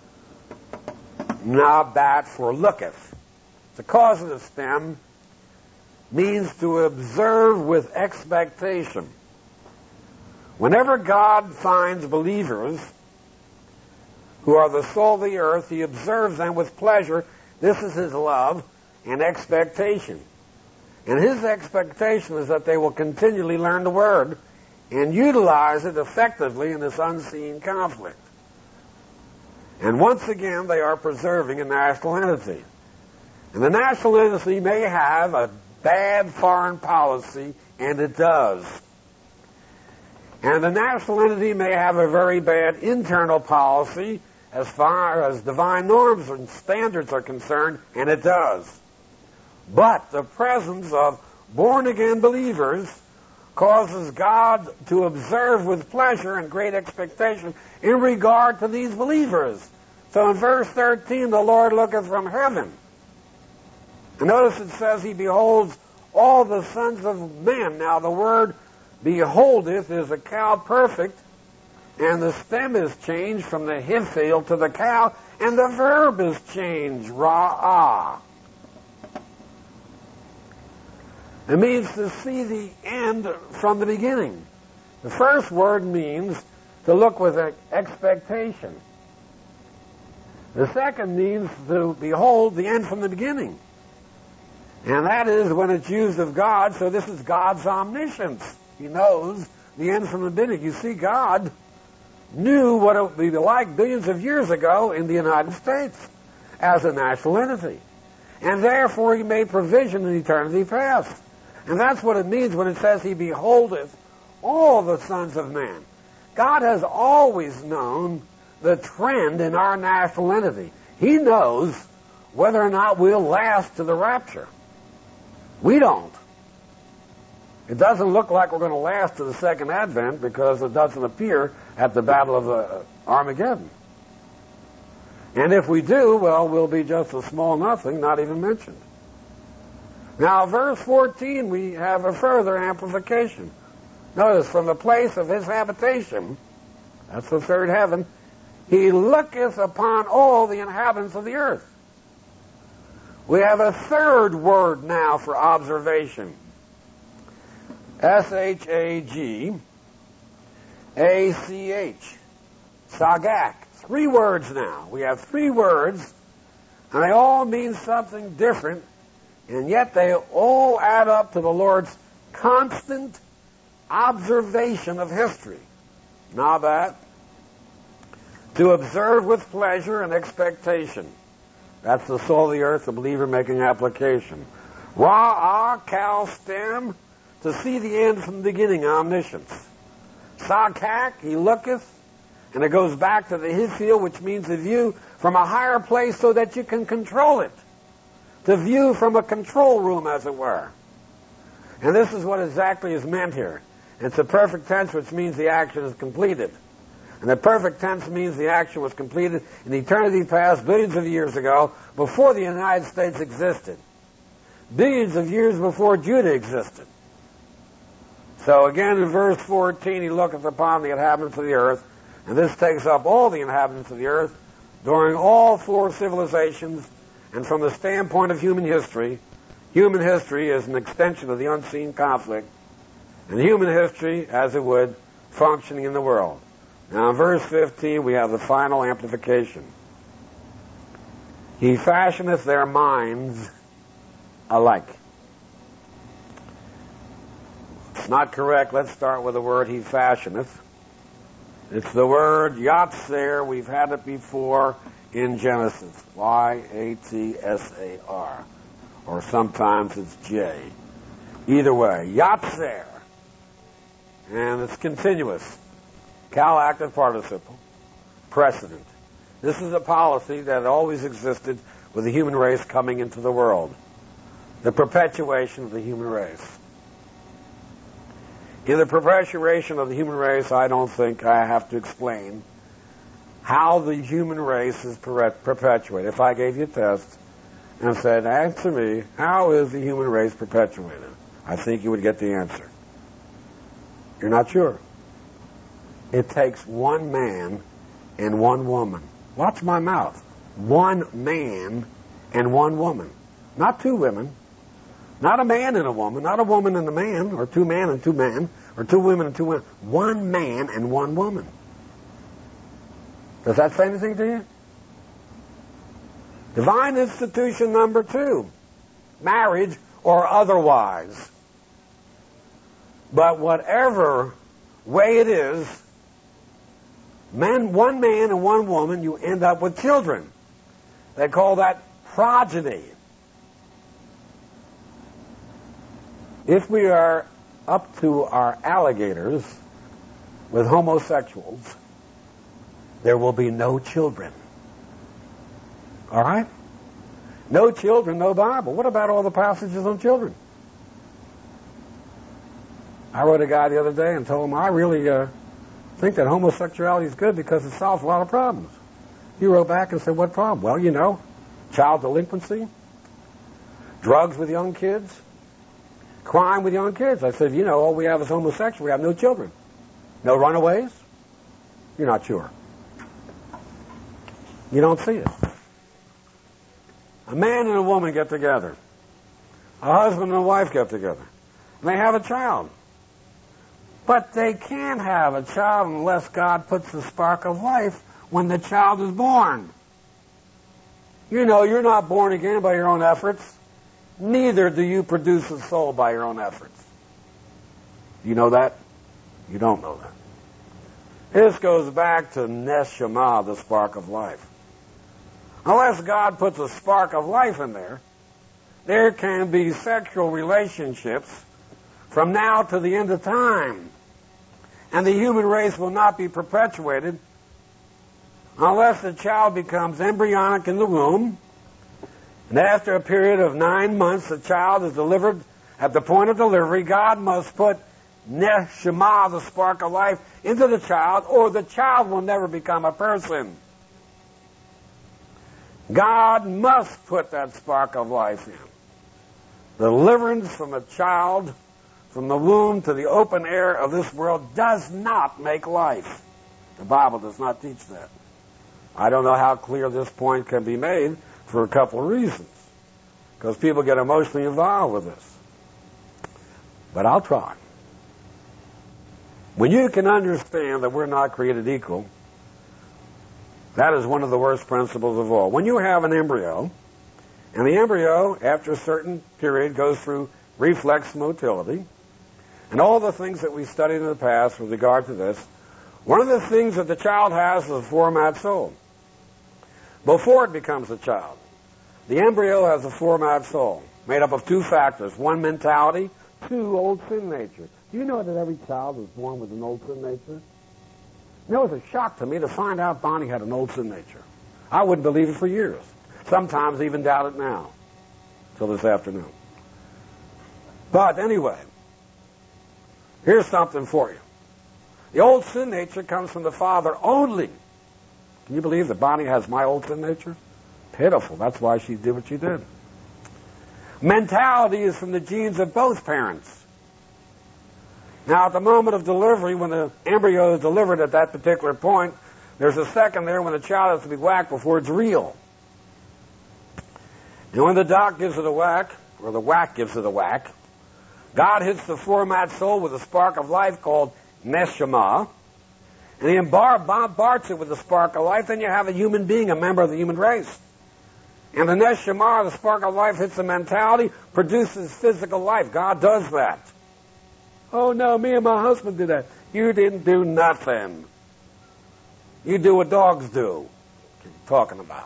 nabat, for looketh. The causative stem means to observe with expectation. Whenever God finds believers who are the salt of the earth, he observes them with pleasure. This is his love and expectation. And his expectation is that they will continually learn the Word and utilize it effectively in this unseen conflict. And once again, they are preserving a national entity. And the national entity may have a bad foreign policy, and it does. And the national entity may have a very bad internal policy as far as divine norms and standards are concerned, and it does. But the presence of born-again believers causes God to observe with pleasure and great expectation in regard to these believers. So in verse 13, the Lord looketh from heaven. And notice it says he beholds all the sons of men. Now the word beholdeth is a cow perfect, and the stem is changed from the Hiphil to the cow, and the verb is changed, ra'ah. It means to see the end from the beginning. The first word means to look with expectation. The second means to behold the end from the beginning. And that is when it's used of God, so this is God's omniscience. He knows the end from the beginning. You see, God knew what it would be like billions of years ago in the United States as a national entity. And therefore he made provision in eternity past. And that's what it means when it says he beholdeth all the sons of man. God has always known the trend in our national entity. He knows whether or not we'll last to the rapture. We don't. It doesn't look like we're going to last to the second advent because it doesn't appear at the Battle of Armageddon. And if we do, well, we'll be just a small nothing, not even mentioned. Now, verse 14, we have a further amplification. Notice, from the place of his habitation, that's the third heaven, he looketh upon all the inhabitants of the earth. We have a third word now for observation. S-H-A-G-A-C-H. Sagak. 3 words now. We have 3 words, and they all mean something different, and yet they all add up to the Lord's constant observation of history. Now that, to observe with pleasure and expectation. That's the soul of the earth, the believer making application. Ra'ah, kal stem, to see the end from the beginning, omniscience. Sakak, he looketh, and it goes back to the hifil, which means a view from a higher place so that you can control it. To view from a control room, as it were. And this is what exactly is meant here. It's a perfect tense, which means the action is completed. And the perfect tense means the action was completed in eternity past, billions of years ago, before the United States existed. Billions of years before Judah existed. So again, in verse 14, he looketh upon the inhabitants of the earth, and this takes up all the inhabitants of the earth during all 4 civilizations, and from the standpoint of human history is an extension of the unseen conflict, and human history, as it would, functioning in the world. Now in verse 15, we have the final amplification. He fashioneth their minds alike. It's not correct. Let's start with the word he fashioneth. It's the word Yatsar. We've had it before in Genesis. Y-A-T-S-A-R. Or sometimes it's J. Either way, Yatsar. And it's continuous. Cal active participle. Precedent. This is a policy that always existed with the human race coming into the world. The perpetuation of the human race. In the perpetuation of the human race, I don't think I have to explain how the human race is perpetuated. If I gave you a test and said, answer me, how is the human race perpetuated? I think you would get the answer. You're not sure. It takes one man and one woman. Watch my mouth. One man and one woman. Not 2 women. Not a man and a woman. Not a woman and a man. Or 2 men and 2 men. Or 2 women and 2 women. One man and one woman. Does that say anything to you? Divine institution number 2. Marriage or otherwise. But whatever way it is, one man and one woman, you end up with children. They call that progeny. If we are up to our alligators with homosexuals, there will be no children. All right? No children, no Bible. What about all the passages on children? I wrote a guy the other day and told him I really think that homosexuality is good because it solves a lot of problems. He wrote back and said, what problem? Well, child delinquency, drugs with young kids, crime with young kids. I said, all we have is homosexual. We have no children. No runaways? You're not sure. You don't see it. A man and a woman get together. A husband and a wife get together. And they have a child. But they can't have a child unless God puts the spark of life when the child is born. You're not born again by your own efforts. Neither do you produce a soul by your own efforts. You know that? You don't know that. This goes back to Neshama, the spark of life. Unless God puts a spark of life in there can be sexual relationships from now to the end of time. And the human race will not be perpetuated unless the child becomes embryonic in the womb. And after a period of 9 months, the child is delivered At the point of delivery, God must put neshama, the spark of life, into the child, or the child will never become a person. God must put that spark of life in. Deliverance from a child from the womb to the open air of this world does not make life. The Bible does not teach that. I don't know how clear this point can be made for a couple of reasons, because people get emotionally involved with this. But I'll try. When you can understand that we're not created equal, that is one of the worst principles of all. When you have an embryo, and the embryo, after a certain period, goes through reflex motility, and all the things that we studied in the past with regard to this, one of the things that the child has is a format soul. Before it becomes a child, the embryo has a format soul, made up of two factors: one, mentality; two, old sin nature. Do you know that every child is born with an old sin nature? You know, it was a shock to me to find out Bonnie had an old sin nature. I wouldn't believe it for years. Sometimes even doubt it now, till this afternoon. But anyway, here's something for you. The old sin nature comes from the father only. Can you believe that Bonnie has my old sin nature? Pitiful. That's why she did what she did. Mentality is from the genes of both parents. Now, at the moment of delivery, when the embryo is delivered at that particular point, there's a second there when the child has to be whacked before it's real. And when the doc gives it a whack, or the whack gives it a whack, God hits the format soul with a spark of life called neshama, and he bombards it with the spark of life, then you have a human being, a member of the human race. And the neshama, the spark of life, hits the mentality, produces physical life. God does that. Oh no, me and my husband did that. You didn't do nothing. You do what dogs do. What are you talking about?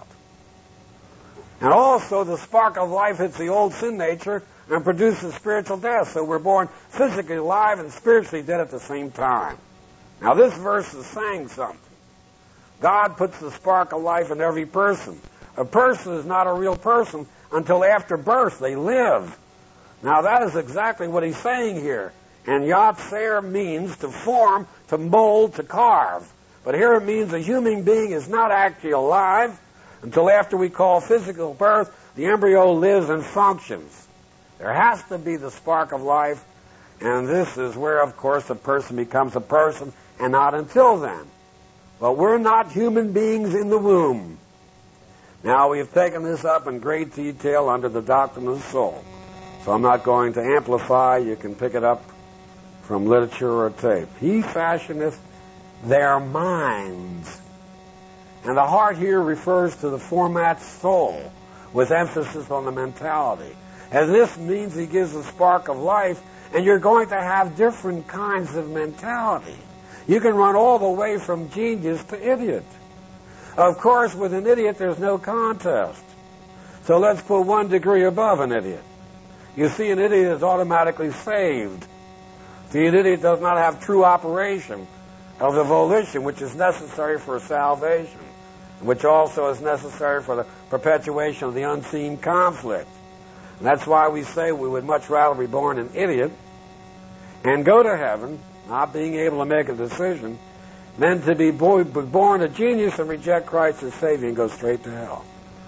And also the spark of life hits the old sin nature and produces spiritual death. So we're born physically alive and spiritually dead at the same time. Now this verse is saying something. God puts the spark of life in every person. A person is not a real person until after birth. They live. Now that is exactly what he's saying here. And Yatzer means to form, to mold, to carve. But here it means a human being is not actually alive until after we call physical birth, the embryo lives and functions. There has to be the spark of life, and this is where, of course, a person becomes a person, and not until then. But we're not human beings in the womb. Now, we've taken this up in great detail under the doctrine of the soul. So I'm not going to amplify. You can pick it up from literature or tape. He fashioneth their minds. And the heart here refers to the format soul, with emphasis on the mentality. And this means he gives a spark of life, and you're going to have different kinds of mentality. You can run all the way from genius to idiot. Of course, with an idiot, there's no contest. So let's put 1 degree above an idiot. You see, an idiot is automatically saved. The idiot does not have true operation of the volition, which is necessary for salvation, which also is necessary for the perpetuation of the unseen conflict. And that's why we say we would much rather be born an idiot and go to heaven, not being able to make a decision, than to be born a genius and reject Christ as Savior and go straight to hell.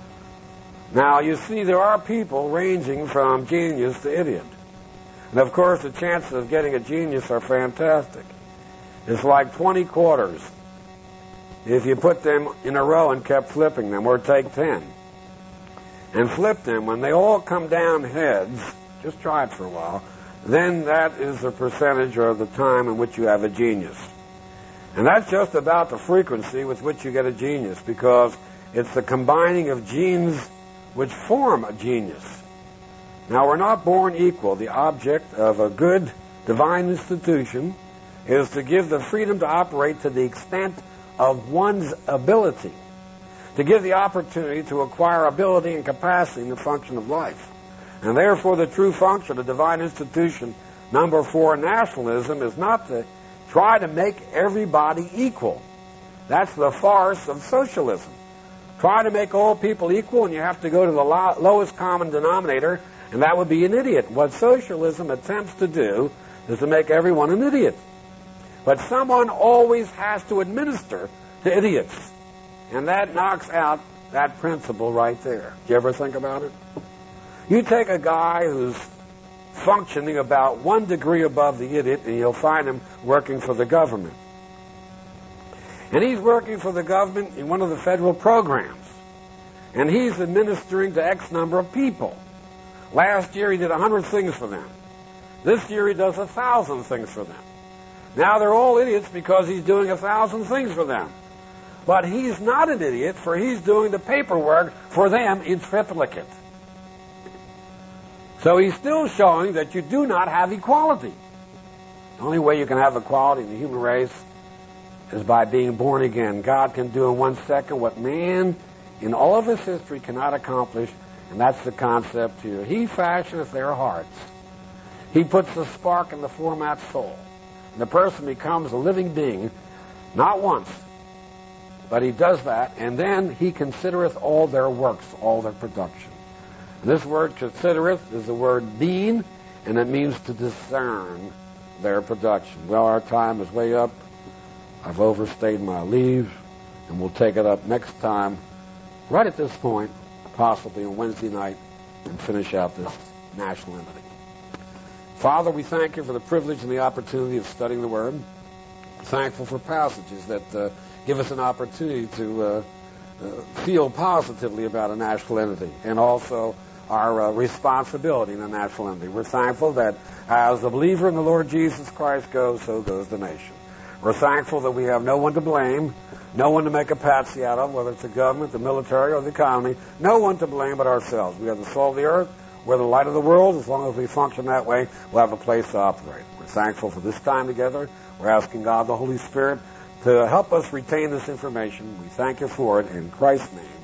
Now, you see, there are people ranging from genius to idiot. And, of course, the chances of getting a genius are fantastic. It's like 20 quarters. If you put them in a row and kept flipping them, or take 10, and flip them, when they all come down heads, just try it for a while, then that is the percentage or the time in which you have a genius. And that's just about the frequency with which you get a genius, because it's the combining of genes which form a genius. Now, we're not born equal. The object of a good divine institution is to give the freedom to operate to the extent of one's ability, to give the opportunity to acquire ability and capacity in the function of life. And therefore, the true function of divine institution, number 4, nationalism, is not to try to make everybody equal. That's the farce of socialism. Try to make all people equal, and you have to go to the lowest common denominator And that would be an idiot. What socialism attempts to do is to make everyone an idiot. But someone always has to administer to idiots. And that knocks out that principle right there. Do you ever think about it? You take a guy who's functioning about 1 degree above the idiot, and you'll find him working for the government. And he's working for the government in one of the federal programs. And he's administering to X number of people. Last year he did 100 things for them. This year he does 1,000 things for them. Now they're all idiots because he's doing 1,000 things for them. But he's not an idiot, for he's doing the paperwork for them in triplicate. So he's still showing that you do not have equality. The only way you can have equality in the human race is by being born again. God can do in 1 second what man in all of his history cannot accomplish, and that's the concept here. He fashioneth their hearts. He puts the spark in the format soul. And the person becomes a living being, not once, but he does that, and then he considereth all their works, all their production. And this word considereth is the word being, and it means to discern their production. Well, our time is way up. I've overstayed my leave, and we'll take it up next time, right at this point, possibly on Wednesday night, and finish out this national entity. Father, we thank you for the privilege and the opportunity of studying the Word. Thankful for passages that give us an opportunity to feel positively about a national entity, and also our responsibility in a national entity. We're thankful that as the believer in the Lord Jesus Christ goes, so goes the nation. We're thankful that we have no one to blame, no one to make a patsy out of, whether it's the government, the military, or the economy. No one to blame but ourselves. We are the salt of the earth. We're the light of the world. As long as we function that way, we'll have a place to operate. We're thankful for this time together. We're asking God, the Holy Spirit, to help us retain this information. We thank you for it in Christ's name.